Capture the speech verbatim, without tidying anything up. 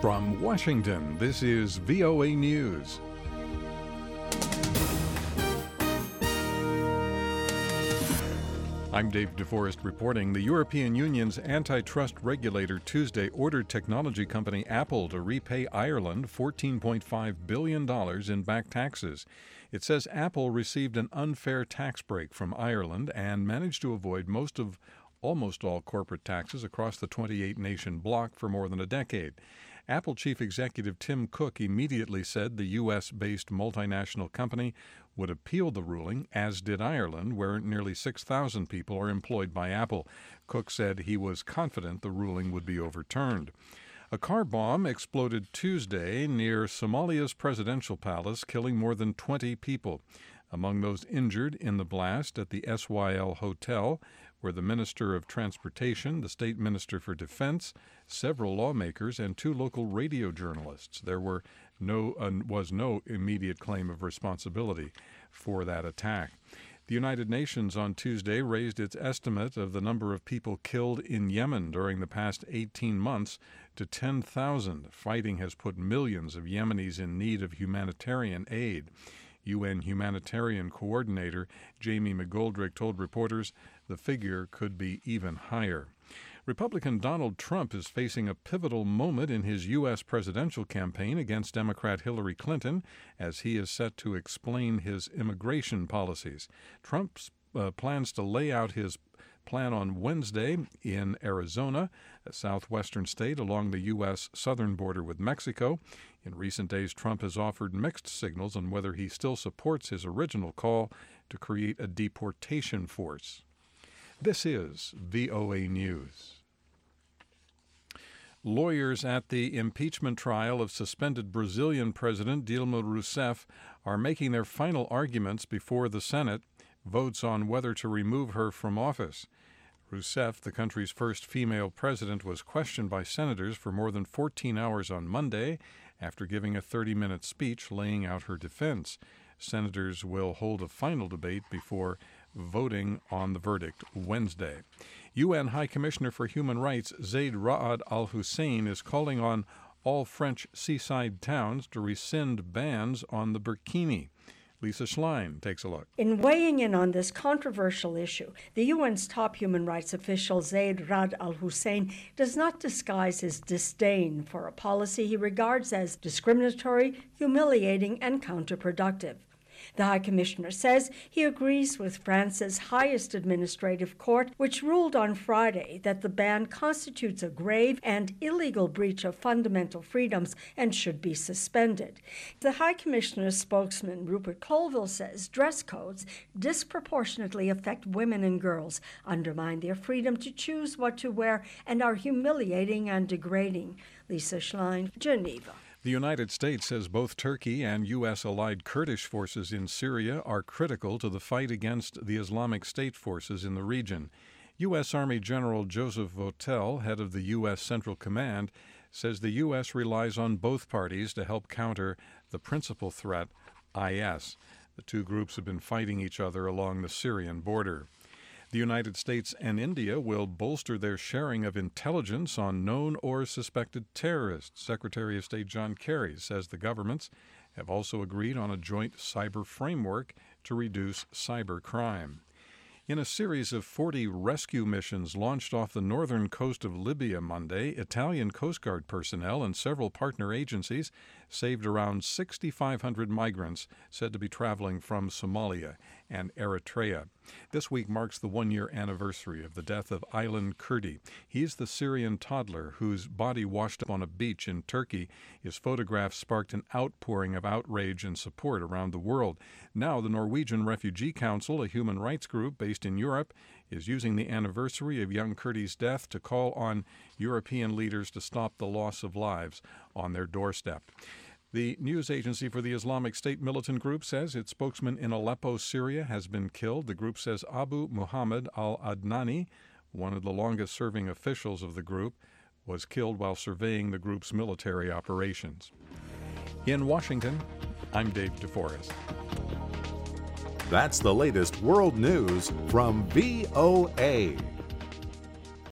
From Washington, this is V O A News. I'm Dave DeForest reporting. The European Union's antitrust regulator Tuesday ordered technology company Apple to repay Ireland fourteen point five billion dollars in back taxes. It says Apple received an unfair tax break from Ireland and managed to avoid most of almost all corporate taxes across the twenty-eight nation bloc for more than a decade. Apple chief executive Tim Cook immediately said the U S-based multinational company would appeal the ruling, as did Ireland, where nearly six thousand people are employed by Apple. Cook said he was confident the ruling would be overturned. A car bomb exploded Tuesday near Somalia's presidential palace, killing more than twenty people. Among those injured in the blast at the S Y L Hotel were the Minister of Transportation, the State Minister for Defense, several lawmakers, and two local radio journalists. There were no uh, was no immediate claim of responsibility for that attack. The United Nations on Tuesday raised its estimate of the number of people killed in Yemen during the past eighteen months to ten thousand. Fighting has put millions of Yemenis in need of humanitarian aid. U N humanitarian coordinator Jamie McGoldrick told reporters the figure could be even higher. Republican Donald Trump is facing a pivotal moment in his U S presidential campaign against Democrat Hillary Clinton as he is set to explain his immigration policies. Trump uh, plans to lay out his plan on Wednesday in Arizona, a southwestern state along the U S southern border with Mexico. In recent days, Trump has offered mixed signals on whether he still supports his original call to create a deportation force. This is V O A News. Lawyers at the impeachment trial of suspended Brazilian President Dilma Rousseff are making their final arguments before the Senate votes on whether to remove her from office. Rousseff, the country's first female president, was questioned by senators for more than fourteen hours on Monday after giving a thirty-minute speech laying out her defense. Senators will hold a final debate before voting on the verdict Wednesday. U N High Commissioner for Human Rights Zeid Ra'ad Al Hussein is calling on all French seaside towns to rescind bans on the burkini. Lisa Schlein takes a look. In weighing in on this controversial issue, the U N's top human rights official, Zeid Ra'ad Al Hussein, does not disguise his disdain for a policy he regards as discriminatory, humiliating, and counterproductive. The High Commissioner says he agrees with France's highest administrative court, which ruled on Friday that the ban constitutes a grave and illegal breach of fundamental freedoms and should be suspended. The High Commissioner's spokesman, Rupert Colville, says dress codes disproportionately affect women and girls, undermine their freedom to choose what to wear, and are humiliating and degrading. Lisa Schlein, Geneva. The United States says both Turkey and U S-allied Kurdish forces in Syria are critical to the fight against the Islamic State forces in the region. U S. Army General Joseph Votel, head of the U S. Central Command, says the U S relies on both parties to help counter the principal threat, I S. The two groups have been fighting each other along the Syrian border. The United States and India will bolster their sharing of intelligence on known or suspected terrorists. Secretary of State John Kerry says the governments have also agreed on a joint cyber framework to reduce cyber crime. In a series of forty rescue missions launched off the northern coast of Libya Monday, Italian Coast Guard personnel and several partner agencies saved around six thousand five hundred migrants said to be traveling from Somalia and Eritrea. This week marks the one-year anniversary of the death of Aylan Kurdi. He's the Syrian toddler whose body washed up on a beach in Turkey. His photograph sparked an outpouring of outrage and support around the world. Now the Norwegian Refugee Council, a human rights group based in Europe, is using the anniversary of young Kurdi's death to call on European leaders to stop the loss of lives on their doorstep. The news agency for the Islamic State militant group says its spokesman in Aleppo, Syria, has been killed. The group says Abu Muhammad al-Adnani, one of the longest-serving officials of the group, was killed while surveying the group's military operations. In Washington, I'm Dave DeForest. That's the latest world news from V O A.